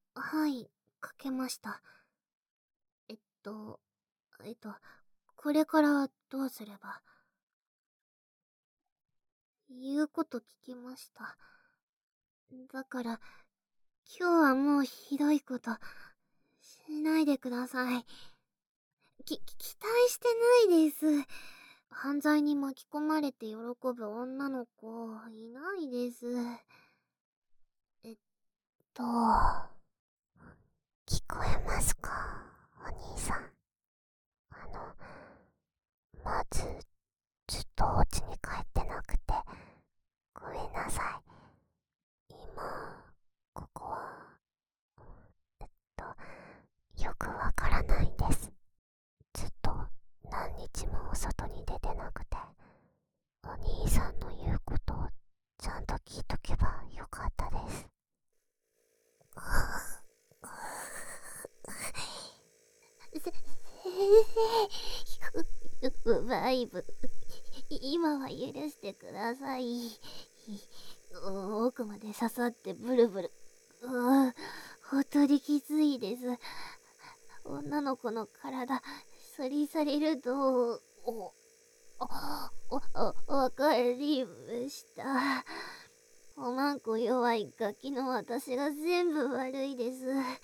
はい、かけました。えっと、えっと、これからどうすれば。言うこと聞きました。だから、今日はもうひどいことしないでください。期待してないです。犯罪に巻き込まれて喜ぶ女の子いないです。えっと、聞こえますか、お兄さん。あの、まず、ずっとお家に帰ってなくて、ごめんなさい。今、ここは、よくわからないんです。ずっと何日もお外に出てなくて、お兄さんの言うことをちゃんと聞いとけばよかったです。先生、バイブ、今は許してください。奥まで刺さってブルブル。本当にきついです。女の子の体、そりされると、わかりました。おまんこ弱いガキの私が全部悪いです。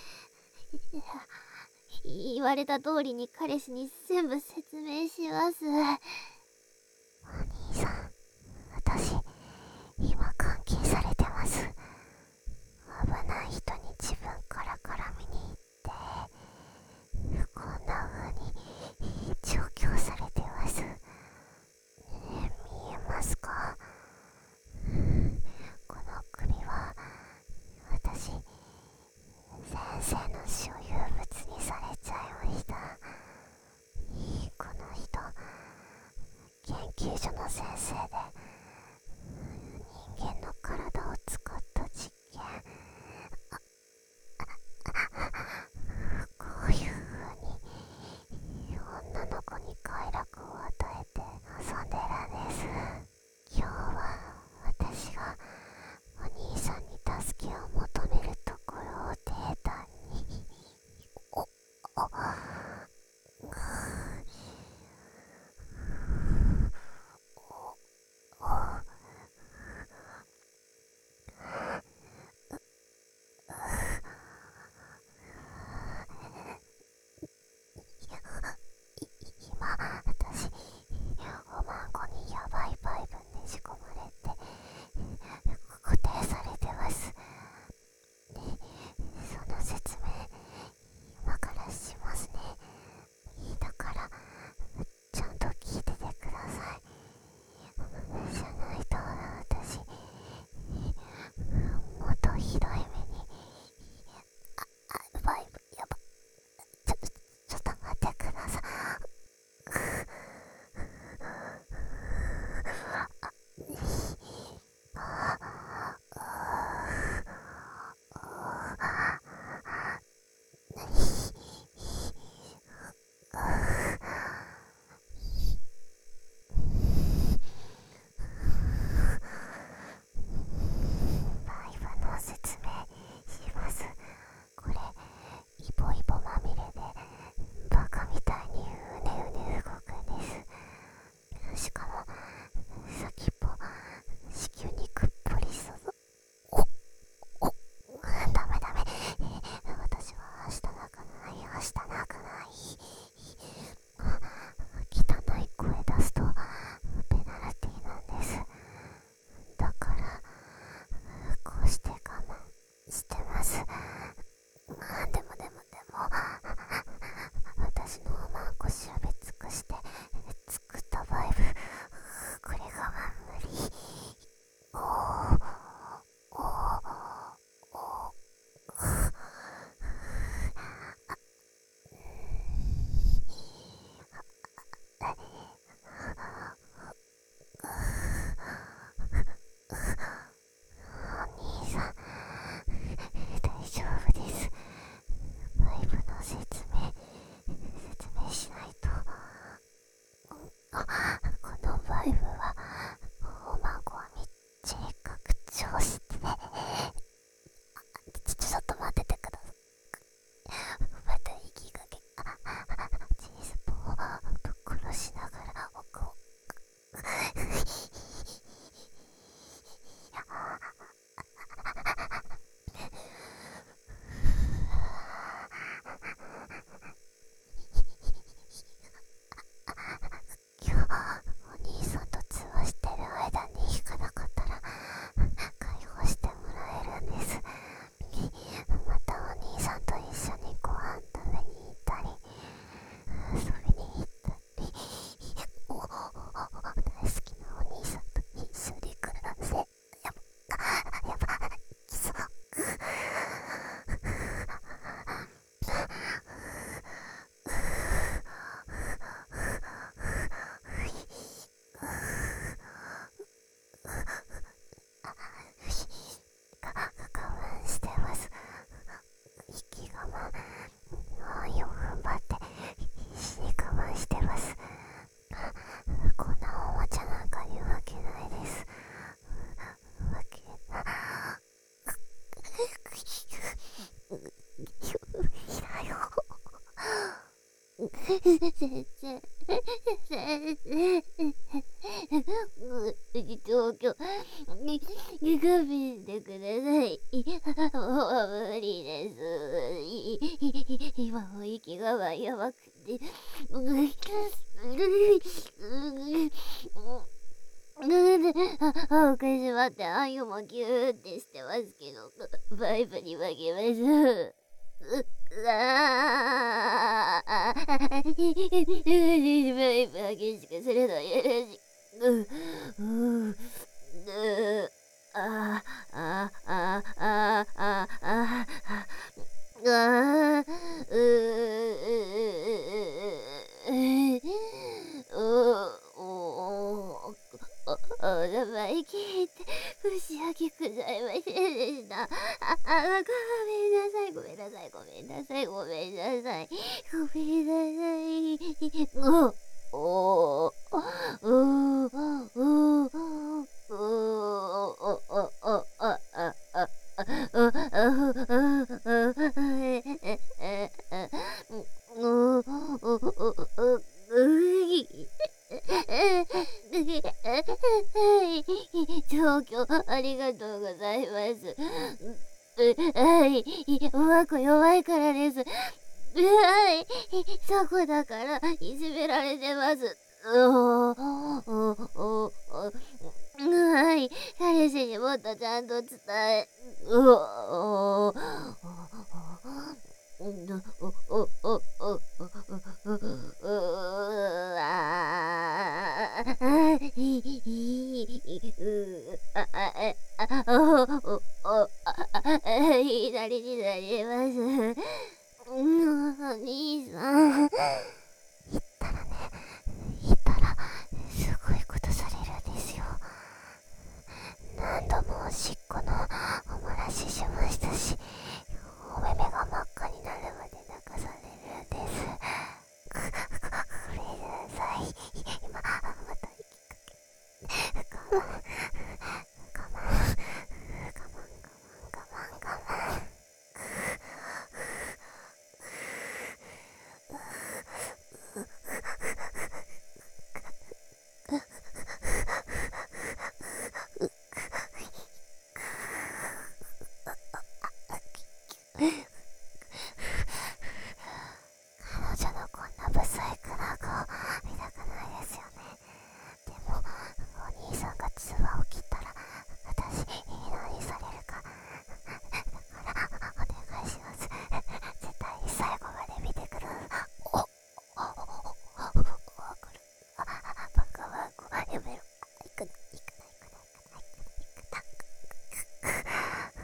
言われた通りに彼氏に全部説明します。お兄さん、私、今監禁されてます。危ない人に自分から絡みに行って、こんな風に調教されてます。見えますか？この首は、私、先生の所有物にされちゃいました。この人、研究所の先生で、人間の体を使った実験、こういう風に女の子に快楽を与えて遊んでるんです。今日は私がお兄さんに助けを求めるところをデータに、お、お、 先生、先生、東京、勘弁してください。もう無理です。今も息がやばくて、おかしまって、あゆもギューってしてますけど、バイブに負けます。ああ、激しくするのよろしく。ああ、ああ、ああ、ああ、あ生意気って申し訳ございませんでした。ごめんなさい、ごめんなさい、ごめんなさい、ごめんなさい、ごめんなさい。お状況ありがとうございます。はい、うまく弱いからです。はい、そこだからいじめられてます。はい、彼氏にもっとちゃんと伝え。左になります。お兄さん。言ったらね、言ったら、すごいことされるんですよ。何度もおしっこのお漏らししましたし、お目目が真っ赤になるまで泣かされるんです。ごめんなさい。今、また息かけ。我慢、我慢、我慢、我慢、我慢。彼女のこんなブサイクな顔見たくないですよね。でもお兄さんが通話を切ったら私何されるか。だからお願いします。絶対に最後まで見てくる。わかる。バカワゴやめろ。行くな、行くな、行くな、行くな、行くな。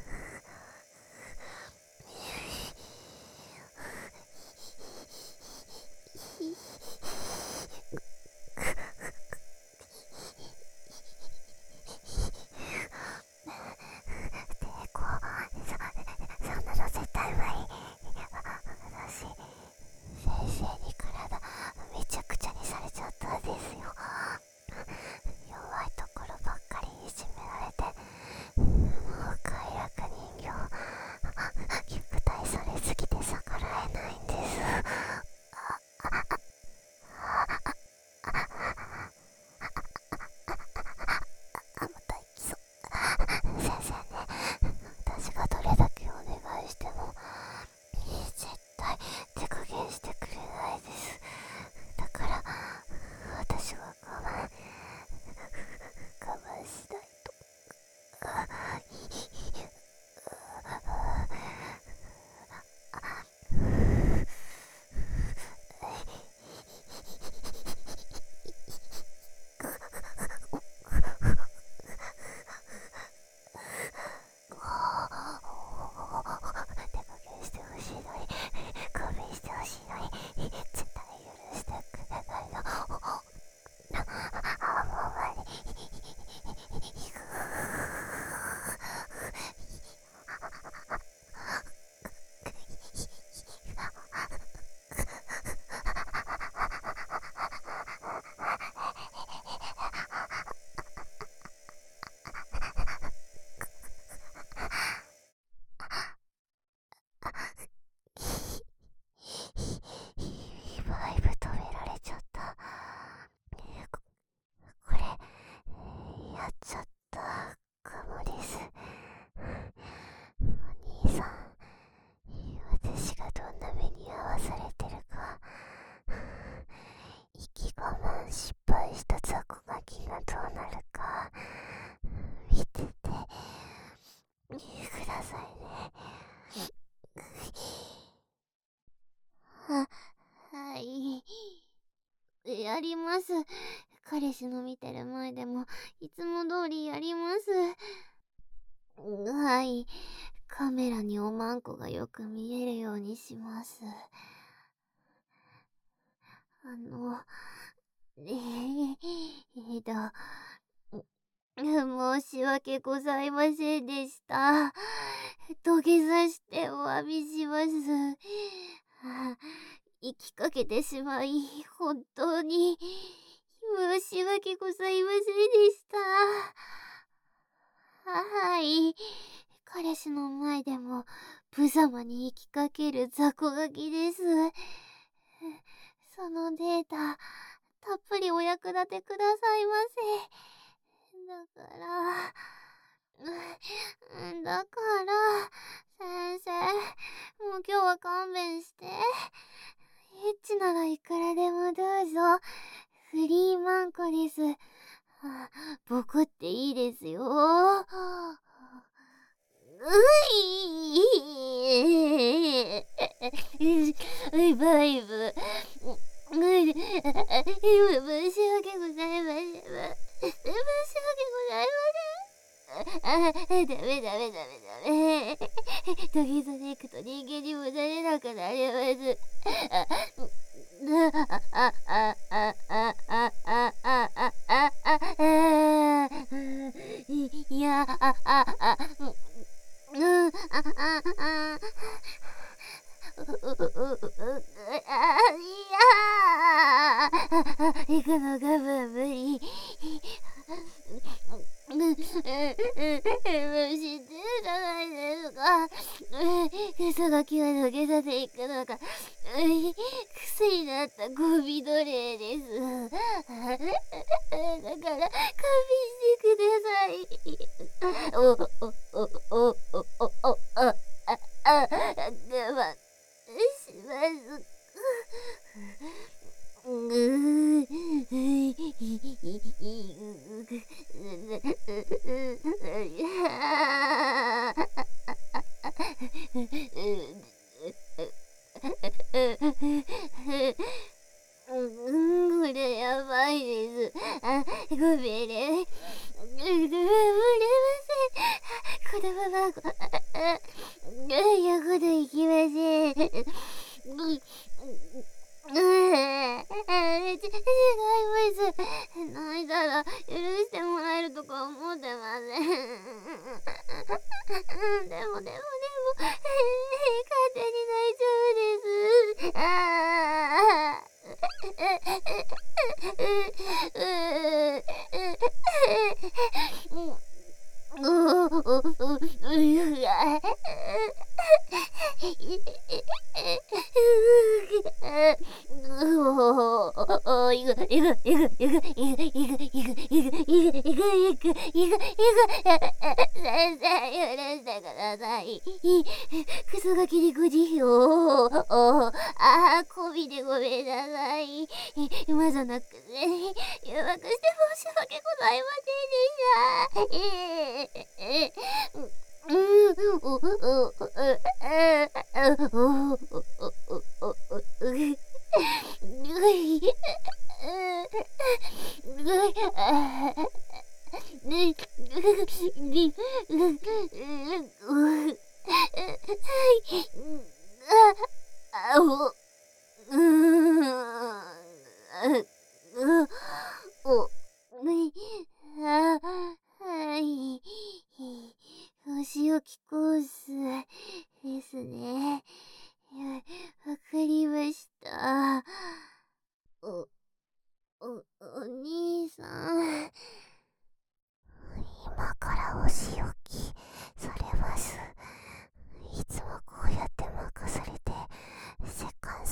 そんなの絶対無理。私、先生に体めちゃくちゃにされちゃったんですよ。弱いところばっかりいじめられて、もう快楽人形、虐待されすぎて逆らえないんです。また行きそう。先生ね、私がどれだけお願いしても絶対手加減してくれないです。だから私は我慢しないと。手加減してほしいのに、勘弁してほしいのに、絶対許してくれないの。もう無理。バイブります。彼氏の見てる前でもいつも通りやります。はい。カメラにおまんこがよく見えるようにします。申し訳ございませんでした。土下座してお詫びします。生きかけてしまい、本当に申し訳ございませんでした。はい。彼氏の前でも無様に生きかける雑魚ガキです。そのデータ、たっぷりお役立てくださいませ。だから、先生、もう今日は勘弁して。エッチならいくらでもどうぞ。フリーマンコです。ボコっていいですよ。バイブ。申し訳ございません。申し訳ございません。ダメ。土下座で行くと人間にもなれなくなります。いや、行くのが無理。知ってるじゃないですか。クソガキは土下座で行くのが癖になったゴミ奴隷です。だから勘弁してください。我慢します。これやばいです。ごめんね。漏れません。このままやこといきません。違います。泣いたら許してもらえるとか思ってません。でも、勝手に大丈夫です。先生、許してください。クソガキにご慈悲を。こびでごめんなさい。今じゃなくて、誘惑して申し訳ございませんでした。はい。お仕置きコースですね。わかりました。お兄さん。今からお仕置きされます。いつもこうやって任されて、セカン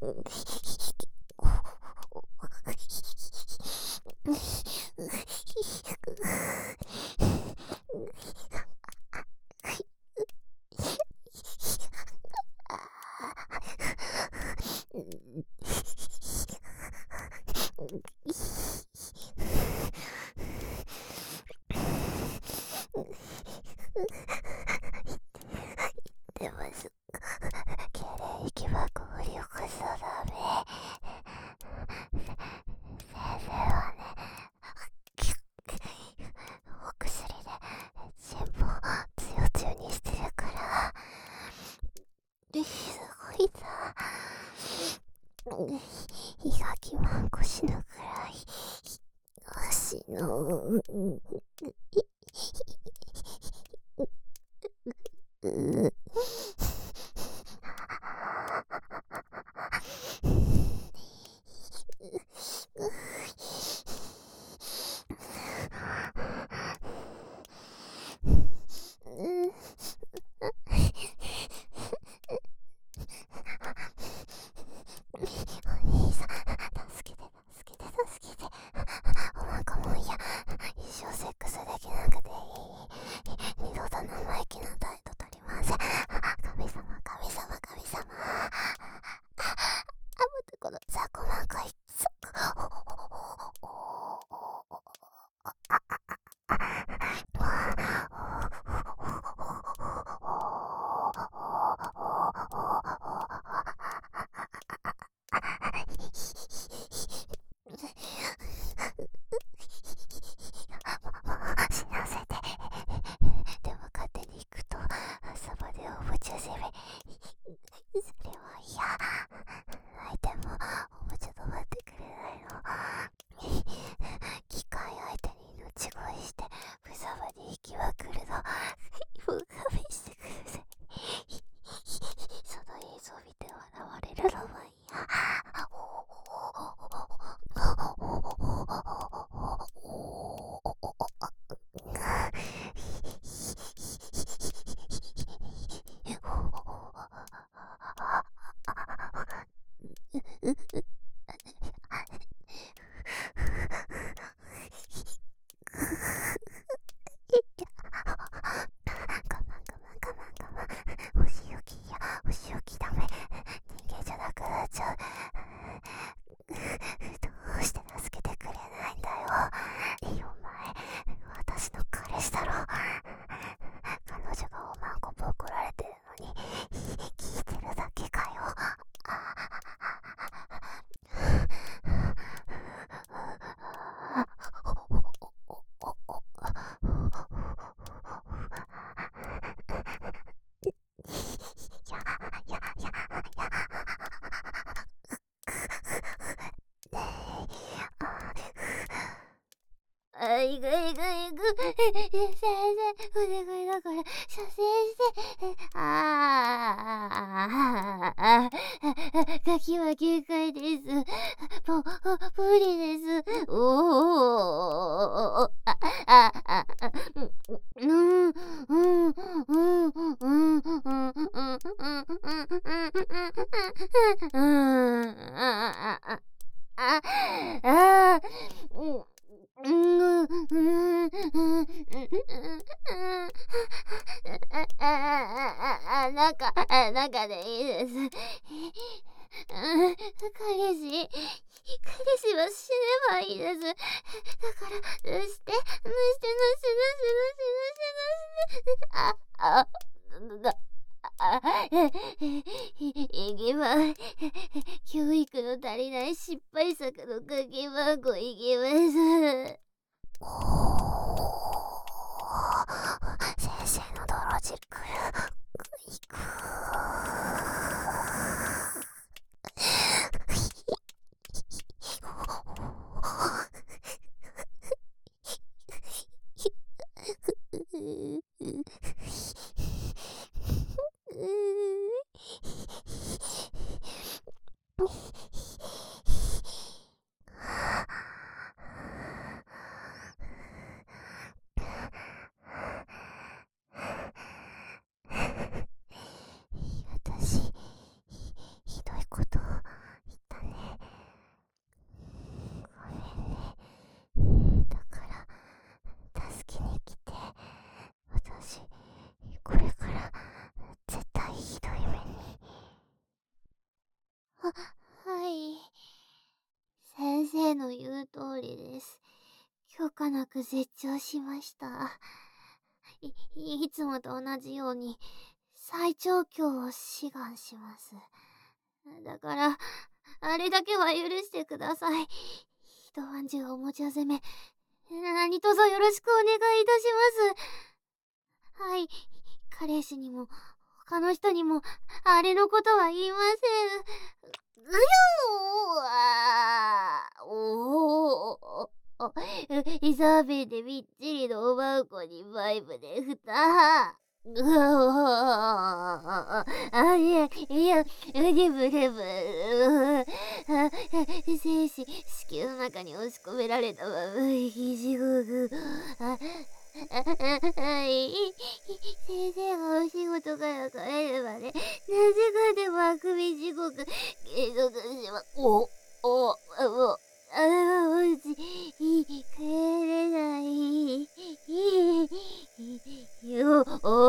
でもす敬礼息は効力そだめ。先生はね、お薬で全部つよにしてるから、すごいさ。胃がきまんこしぬくらい足のお兄さん、助けて。お腹も嫌。一生セックスできなくていい。二度と生意気な態度取りません。神様。あ、またこの雑魚なんかいっそ。死なせて。でも勝手に行くとそばでおぶちゃせめ。それは嫌。相手もおぶちゃ止まってくれないの。機械相手に命乞いしてぶさばに行きまくるの。もう勘弁してください。その映像見て笑われるのは嫌。お仕置きダメ。人間じゃなくなっちゃう。どうして助けてくれないんだよ。お前、私の彼氏だろ。彼女がおまんこぶ怒られてるのに聞いてるだけかよ。いく。先生、お願いだから、射精して。ガキは限界です。無理です。中でいいです。彼氏は死ねばいいです。だから、して。いきます。教育の足りない失敗作のかけ番号いきます。先生の泥汁くる。いく。私ひどいことはい。先生の言う通りです。許可なく絶頂しました。いつもと同じように最長教を志願します。だから、あれだけは許してください。一晩中おもちゃ攻め、何卒よろしくお願いいたします。はい、彼氏にも、他の人にも、あれのことは言いません。うよーおーイザーベンでみっちりのおまんこにバイブで蓋。うわあ、いや、うにぶれぶ。精子、子宮の中に押し込められたまま、地獄。はい。先生がお仕事から帰るまで、何時間でもあくび地獄、継続します。もし、帰れない。よ、